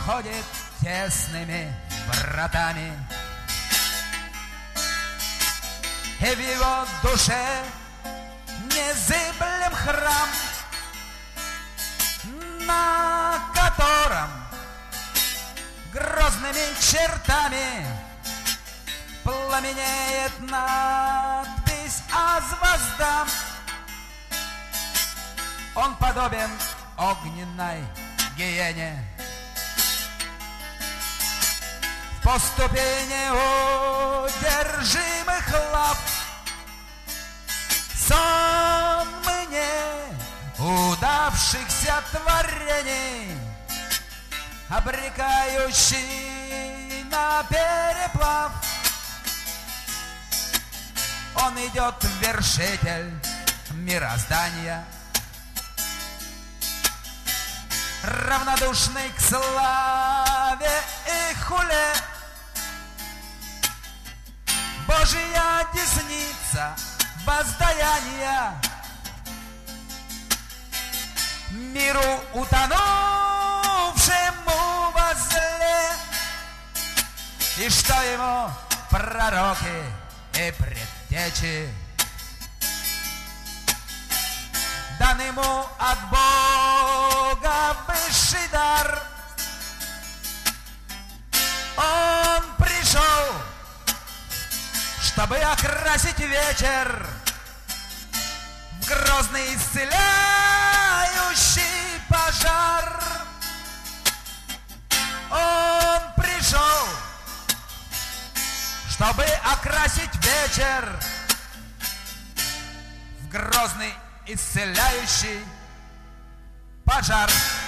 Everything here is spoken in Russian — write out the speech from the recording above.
входит тесными вратами, и в его душе незыблем храм, на котором грозными чертами пламенеет надпись о звездам. Он подобен огненной гиене, по ступени удержимых лап. Сон мне удавшихся творений, обрекающий на переплав. Он идет, вершитель мироздания, равнодушный к славе и хуле. Божья десница воздаяния миру утонувшему во зле. И что ему пророки и предтечи, дан ему от Бога высший дар. Он пришел, чтобы окрасить вечер в грозный исцеляющий пожар. Он пришел, чтобы окрасить вечер в грозный исцеляющий пожар.